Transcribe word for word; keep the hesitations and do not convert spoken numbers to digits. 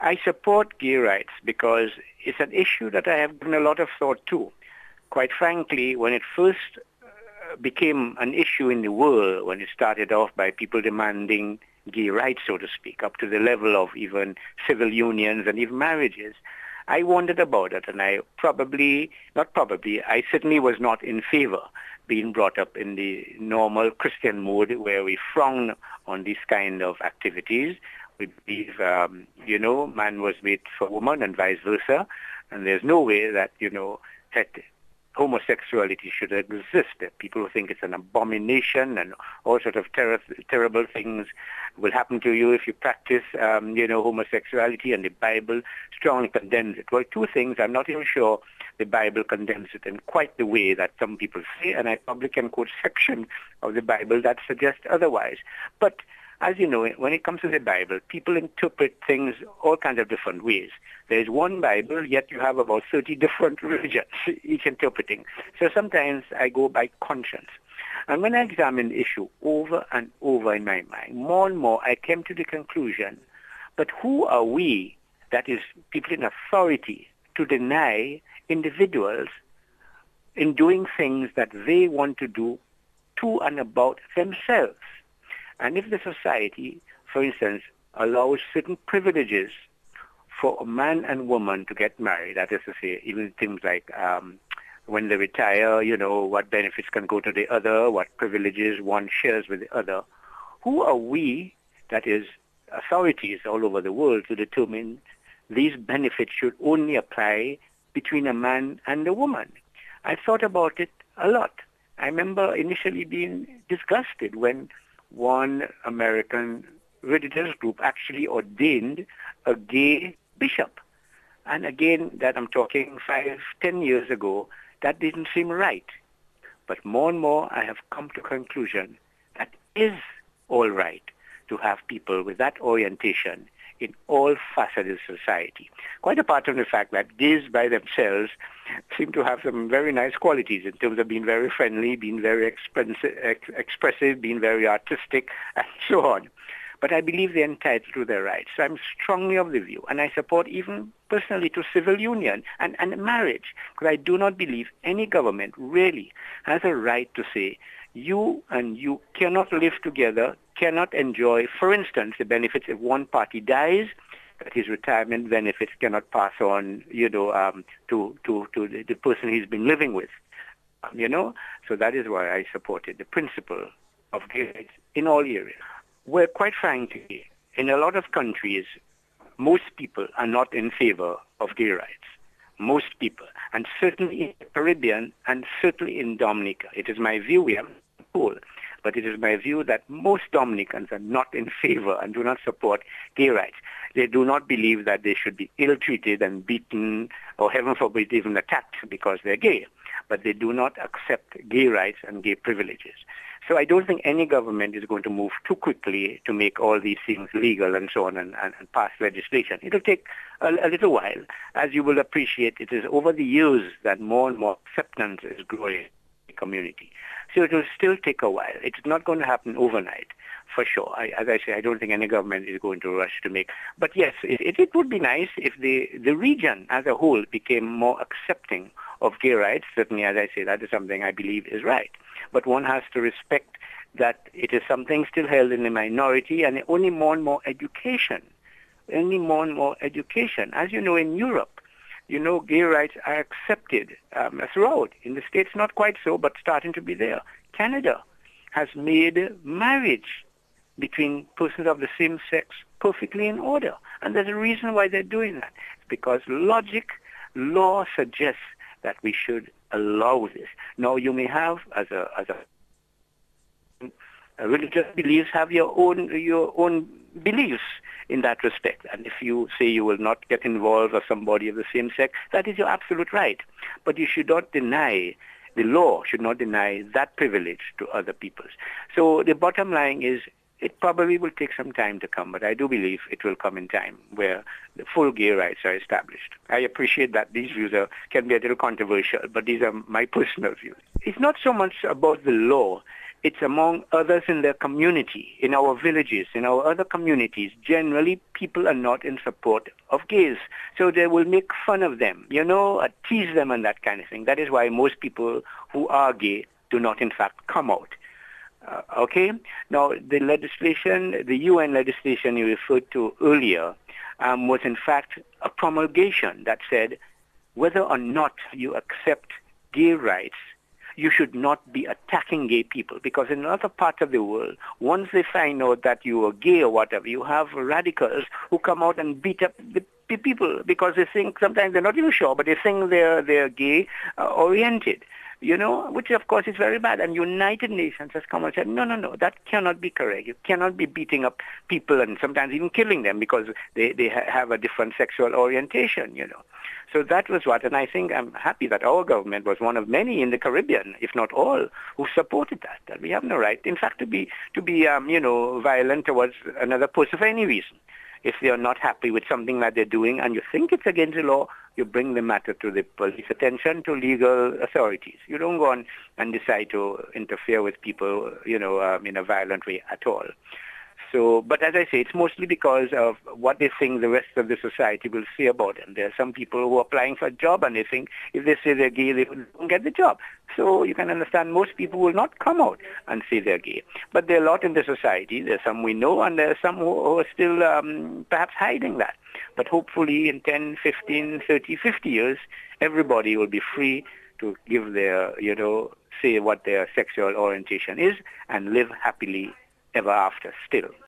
I support gay rights because it's an issue that I have given a lot of thought to. Quite frankly, when it first uh, became an issue in the world, when it started off by people demanding gay rights, so to speak, up to the level of even civil unions and even marriages, I wondered about it, and I probably, not probably, I certainly was not in favor being brought up in the normal Christian mode where we frown on these kind of activities. We believe, um, you know, man was made for woman and vice versa, and there's no way that, you know, that homosexuality should exist. There are people who think it's an abomination and all sorts of ter- terrible things will happen to you if you practice, um, you know, homosexuality, and the Bible strongly condemns it. Well, two things, I'm not even sure the Bible condemns it in quite the way that some people say, and I probably can quote section of the Bible that suggests otherwise. But as you know, when it comes to the Bible, people interpret things all kinds of different ways. There's one Bible, yet you have about thirty different religions, each interpreting. So sometimes I go by conscience. And when I examine the issue over and over in my mind, more and more I came to the conclusion, but who are we, that is, people in authority, to deny individuals in doing things that they want to do to and about themselves? And if the society, for instance, allows certain privileges for a man and woman to get married, that is to say, even things like um, when they retire, you know, what benefits can go to the other, what privileges one shares with the other, who are we, that is, authorities all over the world, to determine these benefits should only apply between a man and a woman? I thought about it a lot. I remember initially being disgusted when one American religious group actually ordained a gay bishop. And again, that I'm talking five, ten years ago, that didn't seem right. But more and more, I have come to the conclusion that is all right to have people with that orientation in all facets of society. Quite apart from the fact that gays by themselves seem to have some very nice qualities in terms of being very friendly, being very expressive, expressive being very artistic, and so on. But I believe they're entitled to their rights. So I'm strongly of the view, and I support even personally to civil union and, and marriage, because I do not believe any government really has a right to say, you and you cannot live together, cannot enjoy, for instance, the benefits if one party dies, that his retirement benefits cannot pass on, you know, um, to, to, to the, the person he's been living with, um, you know. So that is why I supported the principle of gay rights in all areas. Where, quite frankly, in a lot of countries, most people are not in favor of gay rights. Most people. And certainly in the Caribbean and certainly in Dominica. It is my view, we have a poll, but it is my view that most Dominicans are not in favor and do not support gay rights. They do not believe that they should be ill-treated and beaten or, heaven forbid, even attacked because they're gay. But they do not accept gay rights and gay privileges. So I don't think any government is going to move too quickly to make all these things legal and so on and, and, and pass legislation. It'll take a, a little while. As you will appreciate, it is over the years that more and more acceptance is growing in the community. So it will still take a while. It's not going to happen overnight, for sure. I, as I say, I don't think any government is going to rush to make. But yes, it, it would be nice if the, the region as a whole became more accepting of gay rights. Certainly, as I say, that is something I believe is right. But one has to respect that it is something still held in the minority, and only more and more education, only more and more education. As you know, in Europe, you know, gay rights are accepted um, throughout. In the States, not quite so, but starting to be there. Canada has made marriage between persons of the same sex perfectly in order. And there's a reason why they're doing that. It's because logic, law suggests that we should allow this. Now, you may have, as a as a, a religious beliefs, have your own your own beliefs in that respect. And if you say you will not get involved with somebody of the same sex, that is your absolute right. But you should not deny, the law should not deny that privilege to other peoples. So the bottom line is, it probably will take some time to come, but I do believe it will come in time where the full gay rights are established. I appreciate that these views are, can be a little controversial, but these are my personal views. It's not so much about the law. it's among others in their community, in our villages, in our other communities. Generally, people are not in support of gays. So they will make fun of them, you know, uh, tease them and that kind of thing. That is why most people who are gay do not, in fact, come out. Uh, okay? Now, the legislation, the U N legislation you referred to earlier, um, was in fact a promulgation that said whether or not you accept gay rights, you should not be attacking gay people, because in other parts of the world, once they find out that you are gay or whatever, you have radicals who come out and beat up the the people because they think, sometimes they're not even sure, but they think they're, they're gay uh, oriented. You know, which of course is very bad. And United Nations has come and said, no, no, no, that cannot be correct. You cannot be beating up people and sometimes even killing them because they, they ha- have a different sexual orientation, you know. So that was what, and I think I'm happy that our government was one of many in the Caribbean, if not all, who supported that, that we have no right, in fact, to be, to be um, you know, violent towards another person for any reason. If they are not happy with something that they're doing and you think it's against the law, you bring the matter to the police attention, to legal authorities. You don't go on and decide to interfere with people, you know, um, in a violent way at all. So, but as I say, it's mostly because of what they think the rest of the society will say about them. There are some people who are applying for a job and they think if they say they're gay, they won't get the job. So you can understand most people will not come out and say they're gay. But there are a lot in the society. There are some we know and there are some who, who are still um, perhaps hiding that. But hopefully in ten, fifteen, thirty, fifty years, everybody will be free to give their, you know, say what their sexual orientation is and live happily ever after still.